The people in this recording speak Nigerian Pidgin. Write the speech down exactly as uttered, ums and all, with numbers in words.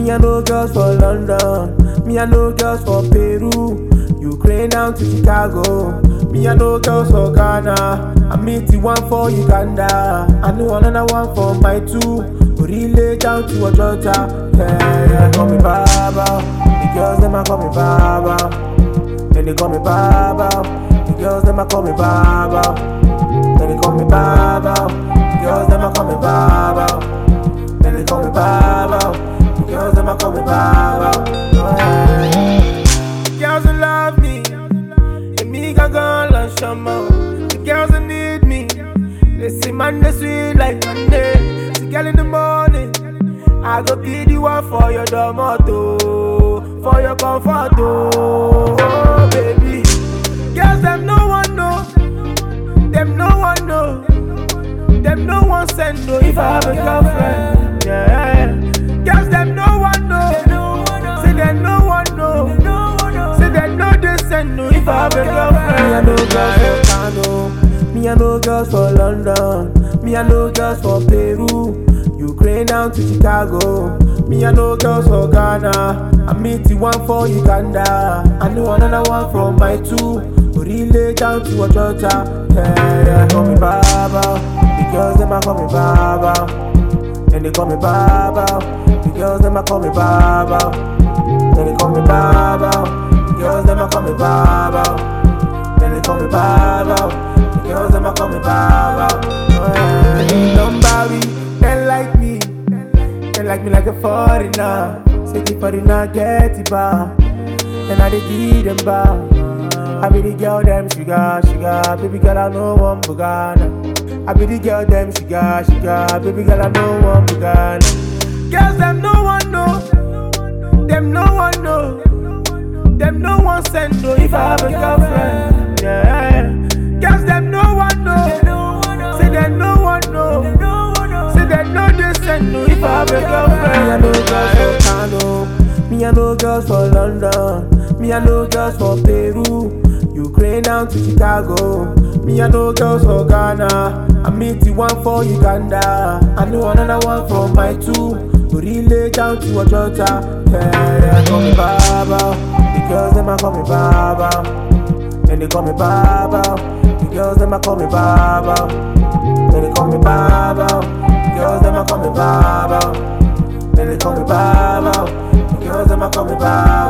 Me I know girls for London, me I know girls for Peru, Ukraine down to Chicago. Me I know girls for Ghana, I meet the one for Uganda. I know another one for my two, relay down to Ojota. Yeah, yeah, call me Baba. The girls them a call me Baba. Then they call me Baba. The girls them a call me Baba. Then they call me Baba. The girls them a call me Baba. Then they call me Baba. The girls them a call me Baba. Oh, yeah. The girls that love me, they me got girl and shama. The girls that need me, they say man they sweet like Monday. The girl in the morning, I go be the one for your domoto, for your comfort, oh baby. Girls them no one know, them no one know, them no one send no if I have a girlfriend. Yeah, girls them no one know, say them no one know, say them no they send no if I have a girlfriend. Me I know girls for Kano, me I know girls for London, me I know girls for Peru, Ukraine down to Chicago. Me I know girls for Ghana, I meet the one for Uganda. I know another one from my two, relay down to Ojota. Yeah, yeah, call me Baba. The girls them a call me Baba. Then they call me Baba. The girls them a call me Baba. Then they call me Baba. The girls them a call me Baba. Then they call me Baba. The girls them a call me Baba. Oh, yeah. Somebody they like me, they like me like a foreigner. Say the foreigner get it back, and I dey give them back. I be the girl them sugar, sugar, baby girl I know one Bugana. I be the girl them sugar, sugar, baby girl I know one Bugana. Girls them no one know, them no one know, them no one send no if I have a girlfriend. Yeah, girls them no one know, say them no one know, say them no they send no if I have a girlfriend. Me I know girls for Kano, me I know girls for London, me I know girls for Peru, Ukraine down to Chicago. Me I know girls for Ghana, I meet the one for Uganda. I know another one from my two, relay down to Ojota. Yeah, yeah, call me Baba. The girls them a call me Baba. Then they call me Baba. The girls them a call me Baba. Then they call me Baba. The girls them a call me Baba. Then they call me Baba. The girls them a call me Baba.